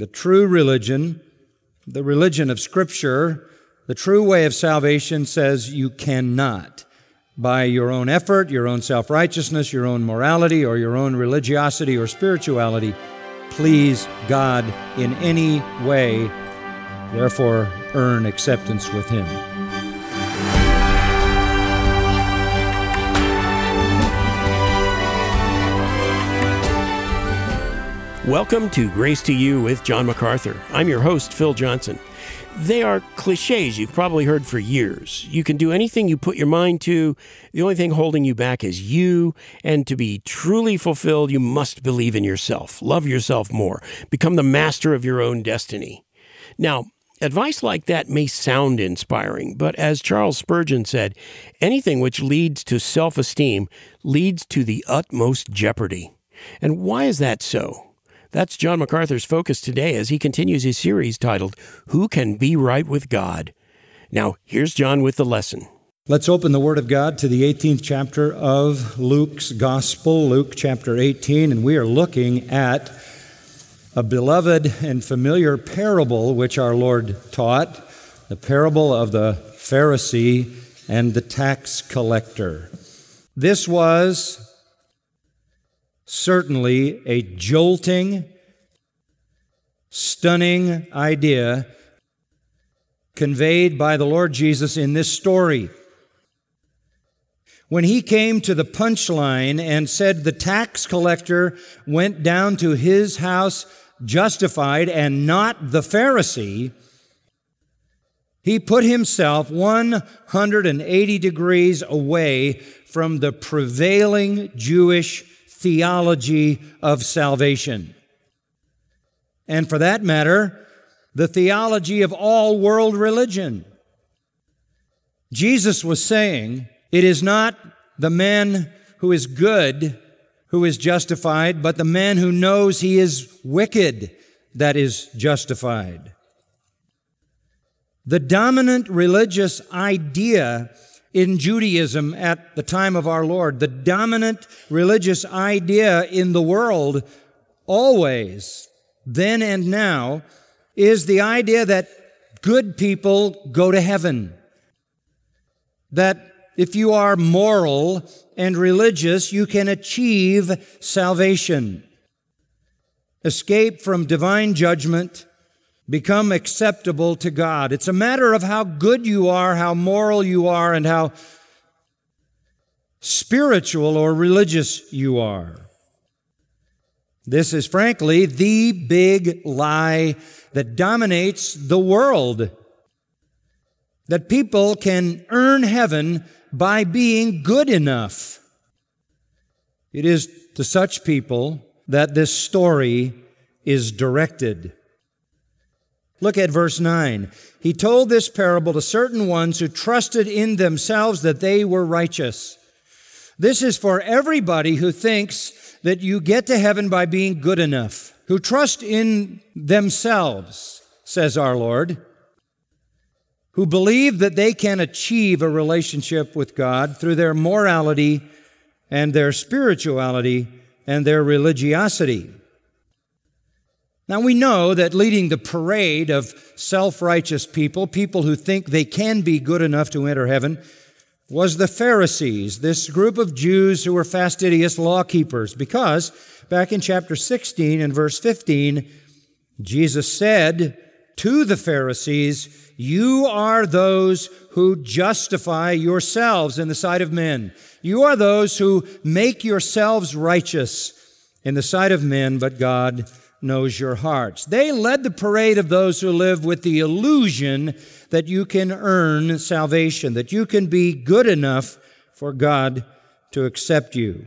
The true religion, the religion of Scripture, the true way of salvation says you cannot, by your own effort, your own self-righteousness, your own morality, or your own religiosity or spirituality, please God in any way, therefore earn acceptance with Him. Welcome to Grace to You with John MacArthur. I'm your host, Phil Johnson. They are cliches you've probably heard for years. You can do anything you put your mind to. The only thing holding you back is you. And to be truly fulfilled, you must believe in yourself. Love yourself more. Become the master of your own destiny. Now, advice like that may sound inspiring, but as Charles Spurgeon said, anything which leads to self-esteem leads to the utmost jeopardy. And why is that so? That's John MacArthur's focus today as he continues his series titled, Who Can Be Right with God? Now, here's John with the lesson. Let's open the Word of God to the 18th chapter of Luke's Gospel, Luke chapter 18, and we are looking at a beloved and familiar parable which our Lord taught, the parable of the Pharisee and the tax collector. This was certainly a jolting, stunning idea conveyed by the Lord Jesus in this story. When He came to the punchline and said the tax collector went down to his house justified and not the Pharisee, He put Himself 180 degrees away from the prevailing Jewish theology of salvation. And for that matter, the theology of all world religion. Jesus was saying, it is not the man who is good who is justified, but the man who knows he is wicked that is justified. The dominant religious idea in Judaism at the time of our Lord, the dominant religious idea in the world always, then and now, is the idea that good people go to heaven. That if you are moral and religious, you can achieve salvation, escape from divine judgment, become acceptable to God. It's a matter of how good you are, how moral you are, and how spiritual or religious you are. This is frankly the big lie that dominates the world. That people can earn heaven by being good enough. It is to such people that this story is directed. Look at verse 9. He told this parable to certain ones who trusted in themselves that they were righteous. This is for everybody who thinks that you get to heaven by being good enough, who trust in themselves, says our Lord, who believe that they can achieve a relationship with God through their morality and their spirituality and their religiosity. Now, we know that leading the parade of self-righteous people, people who think they can be good enough to enter heaven, was the Pharisees, this group of Jews who were fastidious law keepers, because back in chapter 16 and verse 15, Jesus said to the Pharisees, "You are those who justify yourselves in the sight of men. You are those who make yourselves righteous in the sight of men, but God knows your hearts." They led the parade of those who live with the illusion that you can earn salvation, that you can be good enough for God to accept you.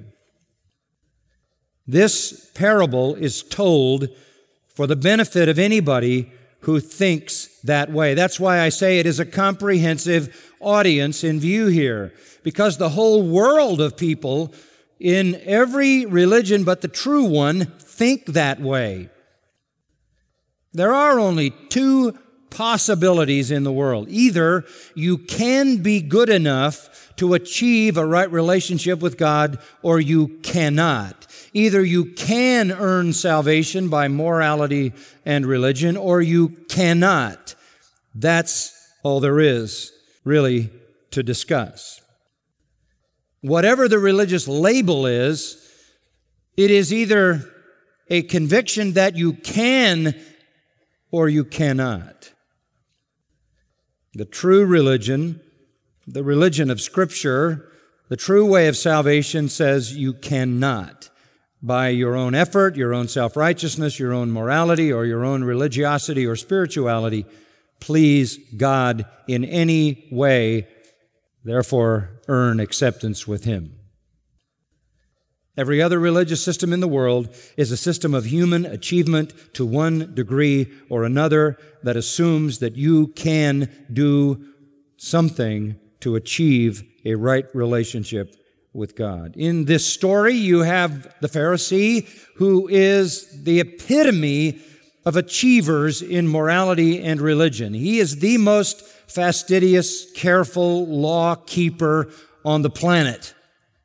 This parable is told for the benefit of anybody who thinks that way. That's why I say it is a comprehensive audience in view here, because the whole world of people in every religion but the true one think that way. There are only two possibilities in the world. Either you can be good enough to achieve a right relationship with God, or you cannot. Either you can earn salvation by morality and religion, or you cannot. That's all there is, really, to discuss. Whatever the religious label is, it is either a conviction that you can or you cannot. The true religion, the religion of Scripture, the true way of salvation says you cannot, by your own effort, your own self-righteousness, your own morality, or your own religiosity or spirituality, please God in any way, therefore earn acceptance with Him. Every other religious system in the world is a system of human achievement to one degree or another that assumes that you can do something to achieve a right relationship with God. In this story, you have the Pharisee, who is the epitome of achievers in morality and religion. He is the most fastidious, careful law keeper on the planet.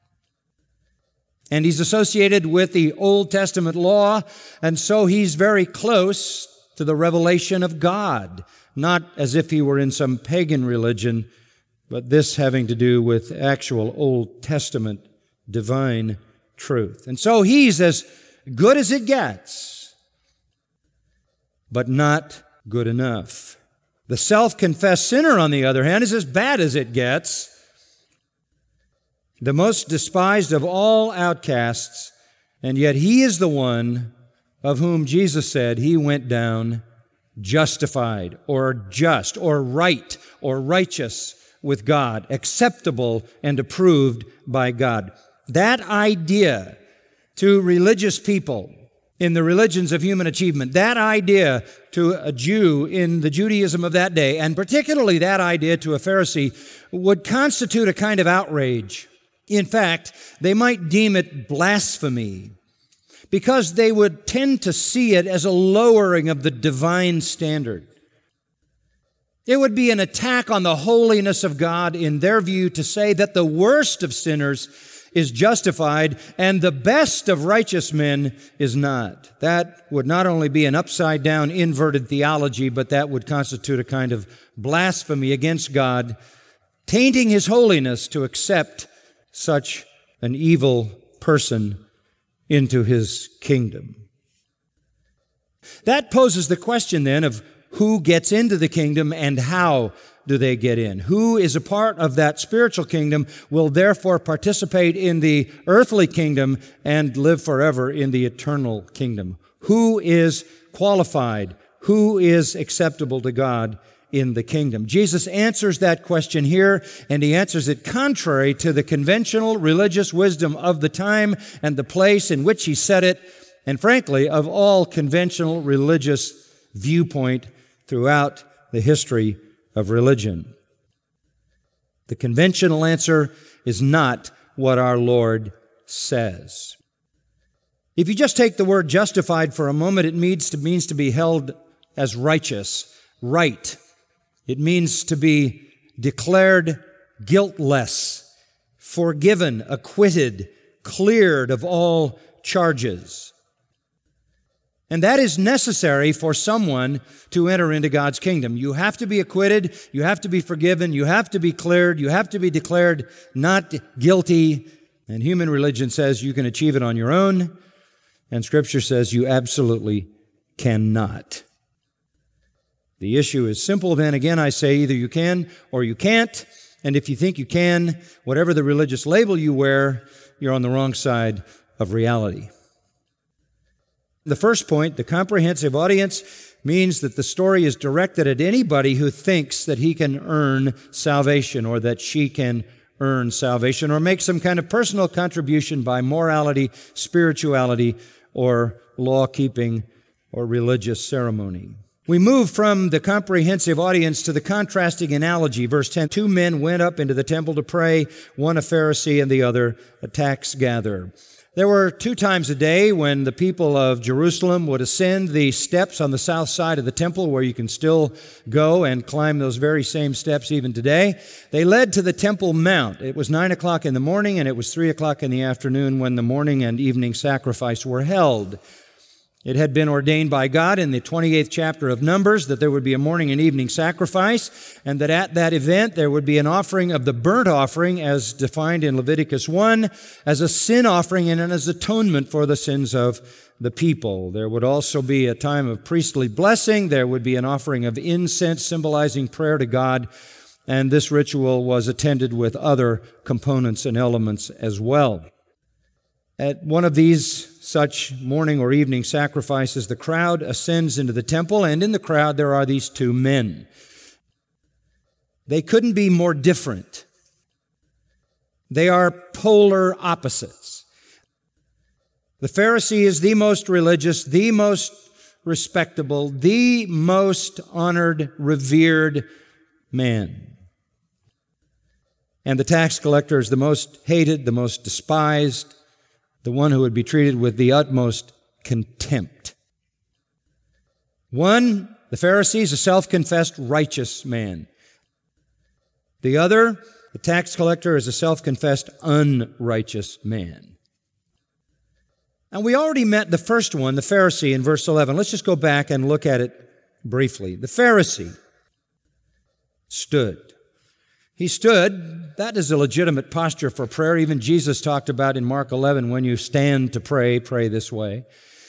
And he's associated with the Old Testament law, and so he's very close to the revelation of God, not as if he were in some pagan religion, but this having to do with actual Old Testament divine truth. And so he's as good as it gets, but not good enough. The self-confessed sinner, on the other hand, is as bad as it gets, the most despised of all outcasts, and yet he is the one of whom Jesus said he went down justified or just or right or righteous with God, acceptable and approved by God. That idea to religious people in the religions of human achievement, that idea to a Jew in the Judaism of that day, and particularly that idea to a Pharisee, would constitute a kind of outrage. In fact, they might deem it blasphemy because they would tend to see it as a lowering of the divine standard. It would be an attack on the holiness of God in their view to say that the worst of sinners is justified and the best of righteous men is not. That would not only be an upside-down, inverted theology, but that would constitute a kind of blasphemy against God, tainting His holiness to accept such an evil person into His kingdom. That poses the question then of who gets into the kingdom and how do they get in. Who is a part of that spiritual kingdom will therefore participate in the earthly kingdom and live forever in the eternal kingdom. Who is qualified? Who is acceptable to God in the kingdom? Jesus answers that question here, and He answers it contrary to the conventional religious wisdom of the time and the place in which He said it, and frankly, of all conventional religious viewpoint throughout the history of religion. The conventional answer is not what our Lord says. If you just take the word justified for a moment, it means to be held as righteous, right. It means to be declared guiltless, forgiven, acquitted, cleared of all charges. And that is necessary for someone to enter into God's kingdom. You have to be acquitted, you have to be forgiven, you have to be cleared, you have to be declared not guilty. And human religion says you can achieve it on your own, and Scripture says you absolutely cannot. The issue is simple then. Again, I say either you can or you can't. And if you think you can, whatever the religious label you wear, you're on the wrong side of reality. The first point, the comprehensive audience, means that the story is directed at anybody who thinks that he can earn salvation or that she can earn salvation or make some kind of personal contribution by morality, spirituality, or law-keeping or religious ceremony. We move from the comprehensive audience to the contrasting analogy. Verse 10, 2 men went up into the temple to pray, one a Pharisee and the other a tax gatherer. There were 2 times a day when the people of Jerusalem would ascend the steps on the south side of the temple, where you can still go and climb those very same steps even today. They led to the Temple Mount. It was 9 o'clock in the morning, and it was 3 o'clock in the afternoon when the morning and evening sacrifice were held. It had been ordained by God in the 28th chapter of Numbers that there would be a morning and evening sacrifice, and that at that event there would be an offering of the burnt offering as defined in Leviticus 1 as a sin offering and as atonement for the sins of the people. There would also be a time of priestly blessing. There would be an offering of incense symbolizing prayer to God, and this ritual was attended with other components and elements as well. At one of these such morning or evening sacrifices, the crowd ascends into the temple, and in the crowd there are these 2 men. They couldn't be more different. They are polar opposites. The Pharisee is the most religious, the most respectable, the most honored, revered man. And the tax collector is the most hated, the most despised, the one who would be treated with the utmost contempt. One, the Pharisee, is a self-confessed righteous man. The other, the tax collector, is a self-confessed unrighteous man. And we already met the first one, the Pharisee, in verse 11. Let's just go back and look at it briefly. The Pharisee stood. He stood. That is a legitimate posture for prayer. Even Jesus talked about in Mark 11, when you stand to pray, pray this way.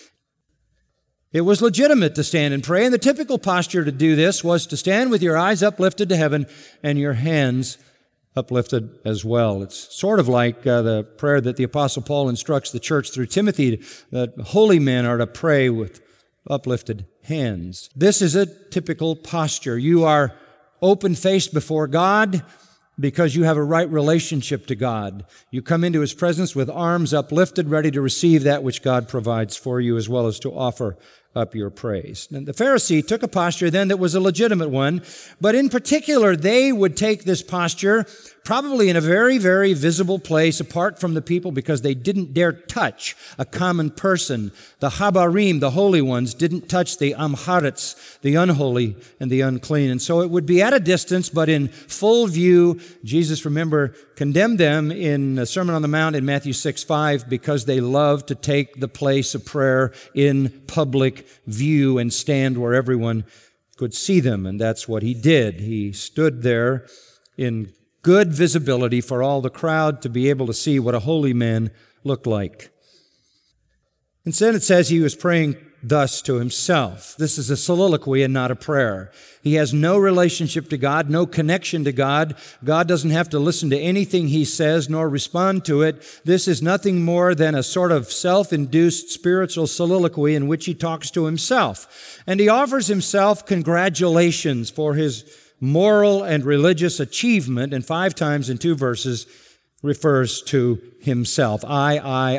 It was legitimate to stand and pray, and the typical posture to do this was to stand with your eyes uplifted to heaven and your hands uplifted as well. It's sort of like the prayer that the Apostle Paul instructs the church through Timothy, that holy men are to pray with uplifted hands. This is a typical posture. You are open-faced before God because you have a right relationship to God. You come into His presence with arms uplifted, ready to receive that which God provides for you, as well as to offer up your praise. And the Pharisee took a posture then that was a legitimate one, but in particular, they would take this posture probably in a very, very visible place apart from the people, because they didn't dare touch a common person. The Habarim, the holy ones, didn't touch the Amharitz, the unholy and the unclean. And so it would be at a distance, but in full view. Jesus, remember, condemned them in the Sermon on the Mount in Matthew 6:5 because they loved to take the place of prayer in public view and stand where everyone could see them. And that's what He did. He stood there in good visibility for all the crowd to be able to see what a holy man looked like. Instead, it says he was praying thus to himself. This is a soliloquy and not a prayer. He has no relationship to God, no connection to God. God doesn't have to listen to anything he says nor respond to it. This is nothing more than a sort of self-induced spiritual soliloquy in which he talks to himself. And he offers himself congratulations for his moral and religious achievement, and 5 times in 2 verses refers to himself. I,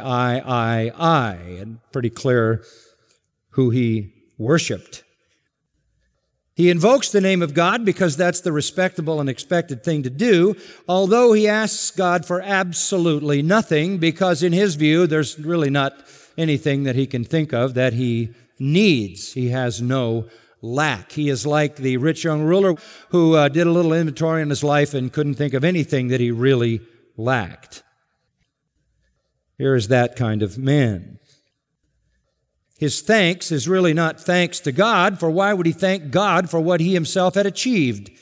and pretty clear who he worshiped. He invokes the name of God because that's the respectable and expected thing to do, although he asks God for absolutely nothing, because in his view, there's really not anything that he can think of that he needs. He has no lack. He is like the rich young ruler who did a little inventory in his life and couldn't think of anything that he really lacked. Here is that kind of man. His thanks is really not thanks to God, for why would he thank God for what he himself had achieved?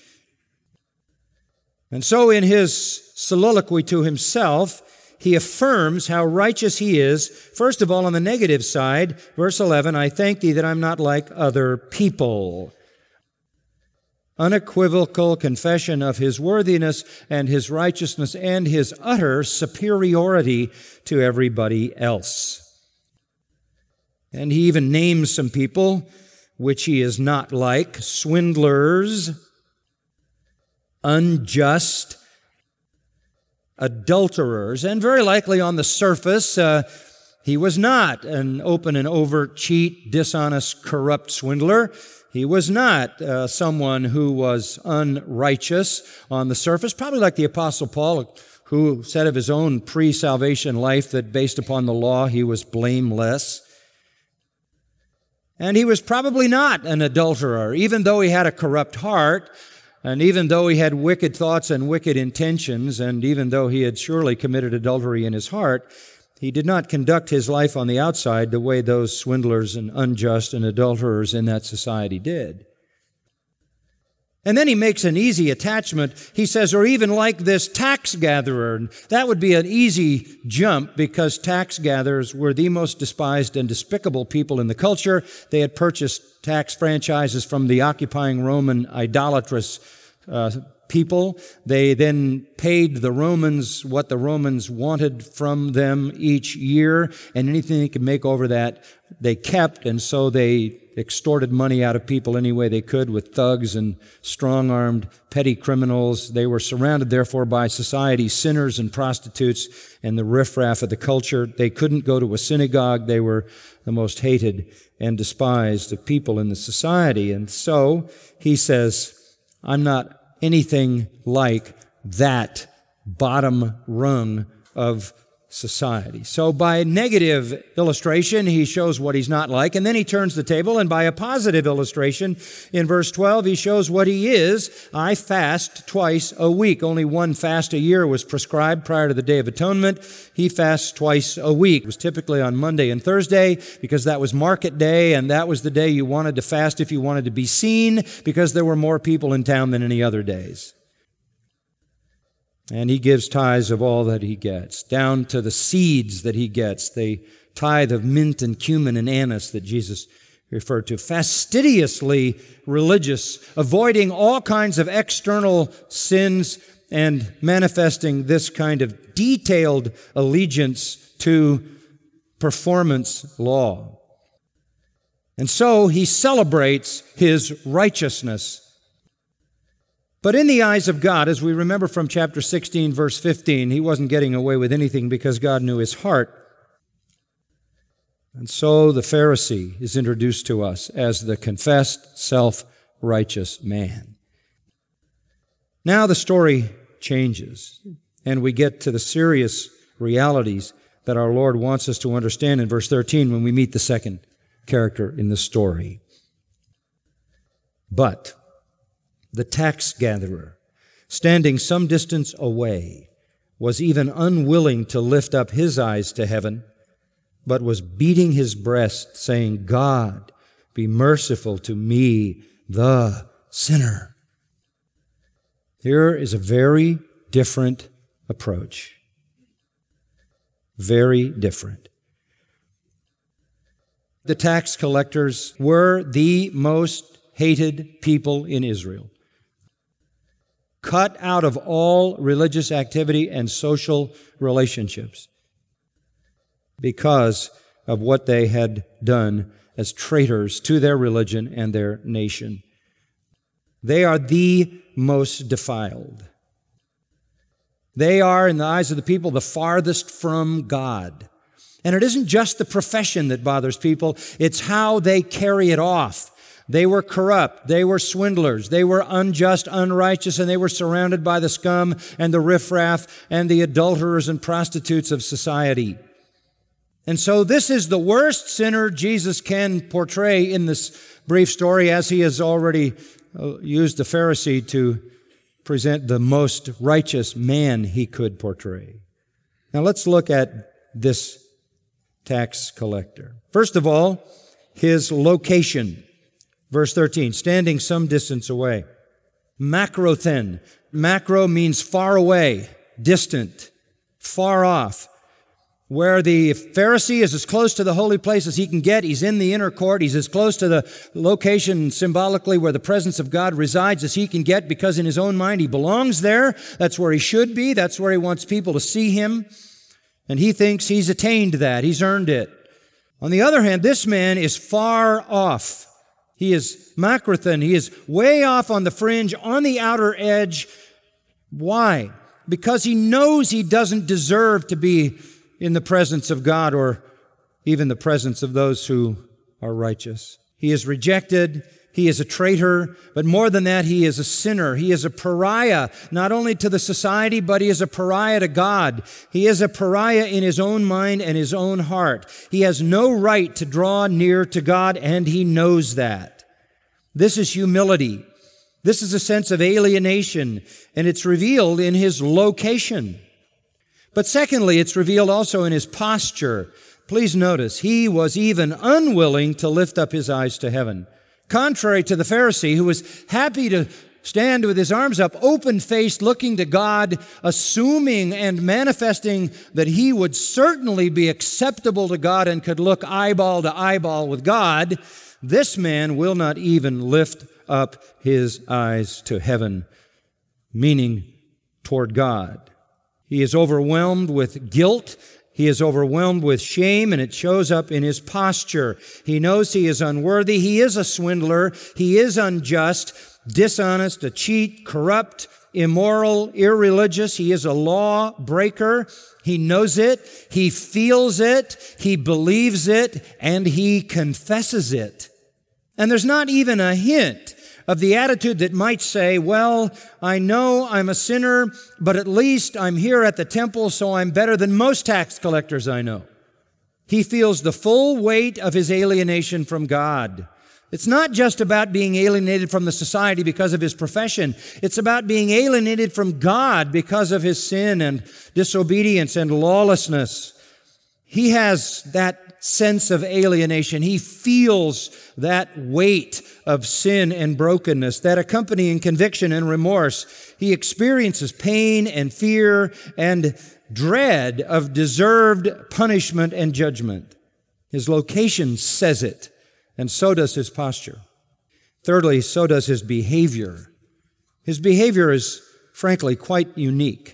And so in his soliloquy to himself, he affirms how righteous he is. First of all, on the negative side, verse 11, I thank thee that I'm not like other people. Unequivocal confession of his worthiness and his righteousness and his utter superiority to everybody else. And he even names some people which he is not like: swindlers, unjust, adulterers. And very likely on the surface, he was not an open and overt cheat, dishonest, corrupt swindler. He was not someone who was unrighteous on the surface, probably like the Apostle Paul, who said of his own pre-salvation life that based upon the law he was blameless. And he was probably not an adulterer, even though he had a corrupt heart, and even though he had wicked thoughts and wicked intentions, and even though he had surely committed adultery in his heart, he did not conduct his life on the outside the way those swindlers and unjust and adulterers in that society did. And then he makes an easy attachment. He says, or even like this tax gatherer. And that would be an easy jump because tax gatherers were the most despised and despicable people in the culture. They had purchased tax franchises from the occupying Roman idolatrous people. They then paid the Romans what the Romans wanted from them each year, and anything they could make over that, they kept, and so they extorted money out of people any way they could with thugs and strong-armed petty criminals. They were surrounded, therefore, by society's sinners and prostitutes and the riffraff of the culture. They couldn't go to a synagogue. They were the most hated and despised of people in the society. And so he says, I'm not anything like that bottom rung of society. So by negative illustration, he shows what he's not like, and then he turns the table, and by a positive illustration, in verse 12, he shows what he is. I fast twice a week. Only one fast a year was prescribed prior to the Day of Atonement. He fasts twice a week. It was typically on Monday and Thursday, because that was market day, and that was the day you wanted to fast if you wanted to be seen, because there were more people in town than any other days. And he gives tithes of all that he gets, down to the seeds that he gets, the tithe of mint and cumin and anise that Jesus referred to. Fastidiously religious, avoiding all kinds of external sins and manifesting this kind of detailed allegiance to performance law. And so he celebrates his righteousness. But in the eyes of God, as we remember from chapter 16, verse 15, he wasn't getting away with anything because God knew his heart. And so the Pharisee is introduced to us as the confessed, self-righteous man. Now the story changes, and we get to the serious realities that our Lord wants us to understand in verse 13 when we meet the second character in the story. But the tax gatherer, standing some distance away, was even unwilling to lift up his eyes to heaven, but was beating his breast, saying, God, be merciful to me, the sinner. Here is a very different approach. Very different. The tax collectors were the most hated people in Israel. Cut out of all religious activity and social relationships because of what they had done as traitors to their religion and their nation. They are the most defiled. They are, in the eyes of the people, the farthest from God. And it isn't just the profession that bothers people, it's how they carry it off. They were corrupt, they were swindlers, they were unjust, unrighteous, and they were surrounded by the scum and the riffraff and the adulterers and prostitutes of society. And so this is the worst sinner Jesus can portray in this brief story, as he has already used the Pharisee to present the most righteous man he could portray. Now let's look at this tax collector. First of all, his location. Verse 13, standing some distance away. Macrothen. Macro means far away, distant, far off. Where the Pharisee is as close to the holy place as he can get. He's in the inner court. He's as close to the location symbolically where the presence of God resides as he can get, because in his own mind he belongs there. That's where he should be. That's where he wants people to see him. And he thinks he's attained that. He's earned it. On the other hand, this man is far off. He is macrothen. He is way off on the fringe, on the outer edge. Why? Because he knows he doesn't deserve to be in the presence of God or even the presence of those who are righteous. He is rejected. he is a traitor, but more than that, he is a sinner. He is a pariah, not only to the society, but he is a pariah to God. He is a pariah in his own mind and his own heart. He has no right to draw near to God, and he knows that. This is humility. This is a sense of alienation, and it's revealed in his location. But secondly, it's revealed also in his posture. Please notice, he was even unwilling to lift up his eyes to heaven. Contrary to the Pharisee, who was happy to stand with his arms up, open-faced, looking to God, assuming and manifesting that he would certainly be acceptable to God and could look eyeball to eyeball with God, this man will not even lift up his eyes to heaven, meaning toward God. He is overwhelmed with guilt. He is overwhelmed with shame, and it shows up in his posture. He knows he is unworthy. He is a swindler. He is unjust, dishonest, a cheat, corrupt, immoral, irreligious. He is a law breaker. He knows it. He feels it. He believes it, and he confesses it. And there's not even a hint of the attitude that might say, well, I know I'm a sinner, but at least I'm here at the temple, so I'm better than most tax collectors I know. He feels the full weight of his alienation from God. It's not just about being alienated from the society because of his profession. It's about being alienated from God because of his sin and disobedience and lawlessness. He has that sense of alienation. He feels that weight of sin and brokenness, that accompanying conviction and remorse. He experiences pain and fear and dread of deserved punishment and judgment. His location says it, and so does his posture. Thirdly, so does his behavior. His behavior is, frankly, quite unique.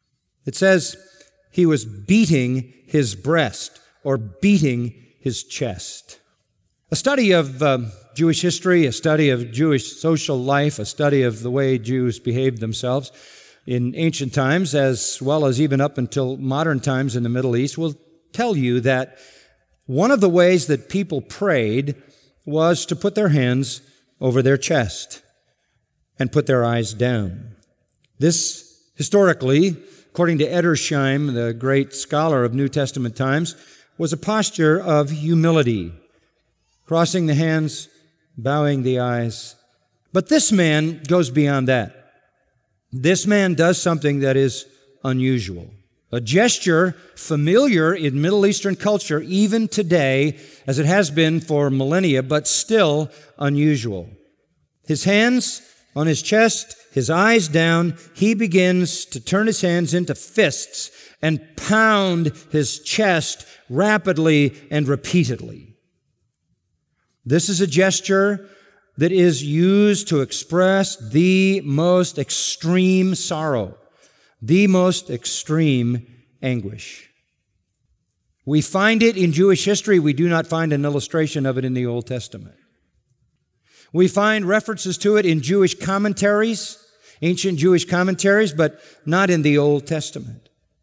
It says he was beating his breast, or beating his chest. A study of Jewish history, a study of Jewish social life, a study of the way Jews behaved themselves in ancient times, as well as even up until modern times in the Middle East, will tell you that one of the ways that people prayed was to put their hands over their chest and put their eyes down. This, historically, according to Edersheim, the great scholar of New Testament times, was a posture of humility, crossing the hands, bowing the eyes. But this man goes beyond that. This man does something that is unusual, a gesture familiar in Middle Eastern culture even today, as it has been for millennia, but still unusual. His hands on his chest, his eyes down, he begins to turn his hands into fists and pound his chest rapidly and repeatedly. This is a gesture that is used to express the most extreme sorrow, the most extreme anguish. We find it in Jewish history. We do not find an illustration of it in the Old Testament. We find references to it in Jewish commentaries, ancient Jewish commentaries, but not in the Old Testament.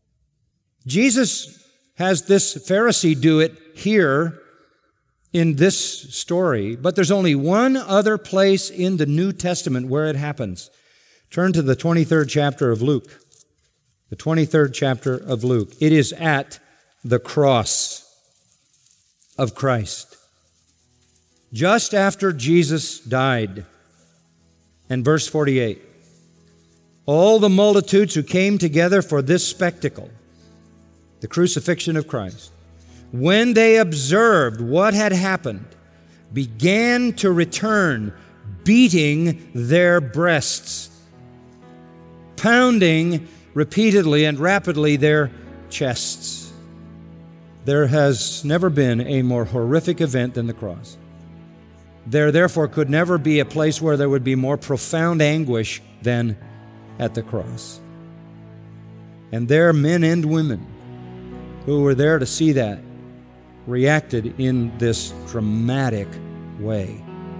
Jesus has this Pharisee do it here in this story, but there's only one other place in the New Testament where it happens. Turn to the 23rd chapter of Luke. The 23rd chapter of Luke. It is at the cross of Christ. Just after Jesus died. And verse 48. All the multitudes who came together for this spectacle, the crucifixion of Christ, when they observed what had happened, began to return, beating their breasts, pounding repeatedly and rapidly their chests. There has never been a more horrific event than the cross. There therefore could never be a place where there would be more profound anguish than at the cross. And there, men and women who were there to see that reacted in this dramatic way.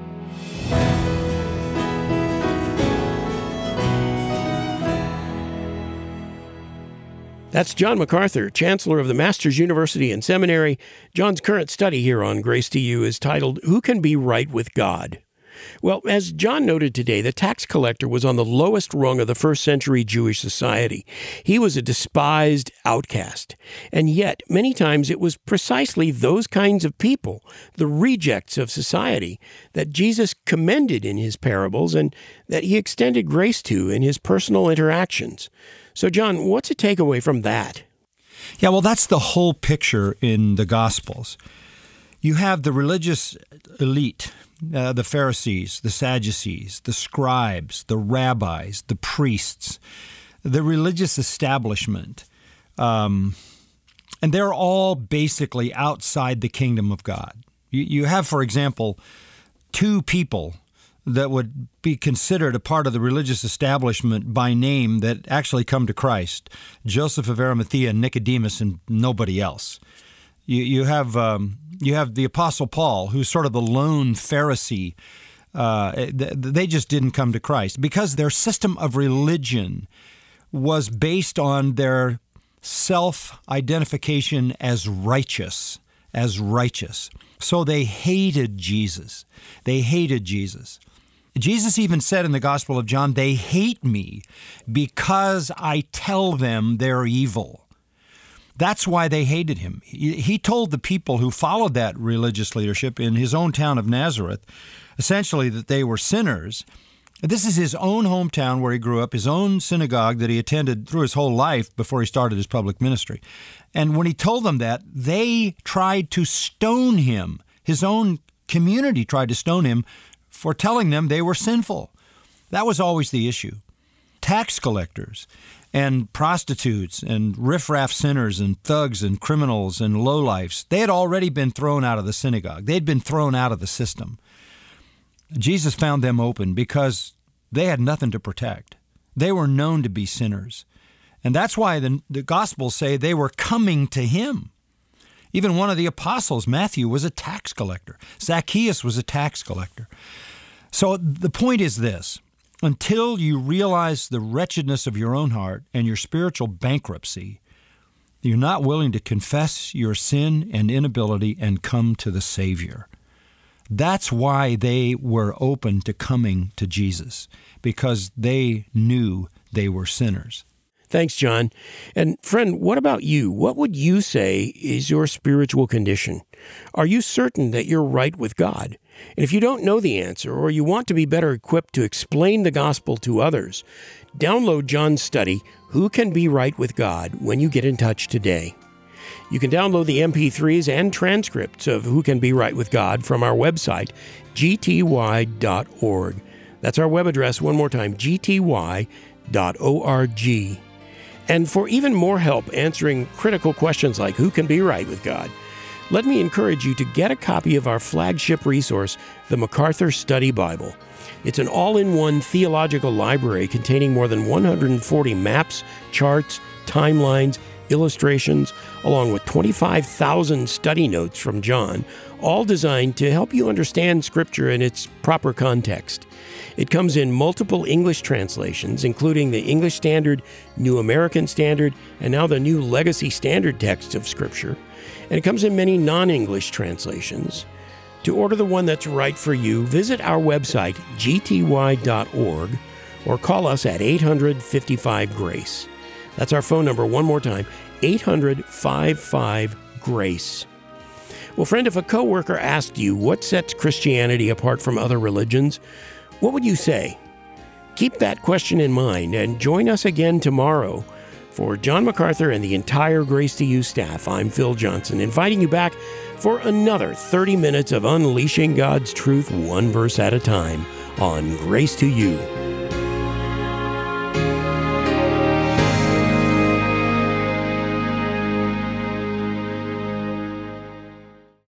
That's John MacArthur, Chancellor of the Masters University and Seminary. John's current study here on Grace to You is titled, Who Can Be Right with God? Well, as John noted today, the tax collector was on the lowest rung of the first century Jewish society. He was a despised outcast. And yet, many times it was precisely those kinds of people, the rejects of society, that Jesus commended in his parables and that he extended grace to in his personal interactions. So, John, what's a takeaway from that? Yeah, well, that's the whole picture in the Gospels. You have the religious elite, the Pharisees, the Sadducees, the scribes, the rabbis, the priests, the religious establishment. And they're all basically outside the kingdom of God. You have, for example, two people that would be considered a part of the religious establishment by name that actually come to Christ: Joseph of Arimathea, Nicodemus, and nobody else. You have the Apostle Paul, who's sort of the lone Pharisee. They just didn't come to Christ because their system of religion was based on their self-identification as righteous. So they hated Jesus. Jesus even said in the Gospel of John, "They hate me because I tell them they're evil." That's why they hated him. He told the people who followed that religious leadership in his own town of Nazareth, essentially that they were sinners. This is his own hometown where he grew up, his own synagogue that he attended through his whole life before he started his public ministry. And when he told them that, they tried to stone him. His own community tried to stone him for telling them they were sinful. That was always the issue. Tax collectors and prostitutes and riffraff sinners and thugs and criminals and lowlifes, they had already been thrown out of the synagogue. They'd been thrown out of the system. Jesus found them open because they had nothing to protect. They were known to be sinners. And that's why the Gospels say they were coming to him. Even one of the apostles, Matthew, was a tax collector. Zacchaeus was a tax collector. So the point is this: until you realize the wretchedness of your own heart and your spiritual bankruptcy, you're not willing to confess your sin and inability and come to the Savior. That's why they were open to coming to Jesus, because they knew they were sinners. Thanks, John. And friend, what about you? What would you say is your spiritual condition? Are you certain that you're right with God? And if you don't know the answer, or you want to be better equipped to explain the gospel to others, download John's study, Who Can Be Right with God, when you get in touch today. You can download the MP3s and transcripts of Who Can Be Right with God from our website, gty.org. That's our web address, one more time, gty.org. And for even more help answering critical questions like who can be right with God, let me encourage you to get a copy of our flagship resource, the MacArthur Study Bible. It's an all-in-one theological library containing more than 140 maps, charts, timelines, illustrations, along with 25,000 study notes from John, all designed to help you understand Scripture in its proper context. It comes in multiple English translations, including the English Standard, New American Standard, and now the New Legacy Standard texts of Scripture. And it comes in many non-English translations. To order the one that's right for you, visit our website, gty.org, or call us at 800-55-GRACE. That's our phone number, one more time, 800-55-GRACE. Well, friend, if a coworker asked you what sets Christianity apart from other religions, what would you say? Keep that question in mind and join us again tomorrow. For John MacArthur and the entire Grace to You staff, I'm Phil Johnson, inviting you back for another 30 minutes of unleashing God's truth one verse at a time on Grace to You.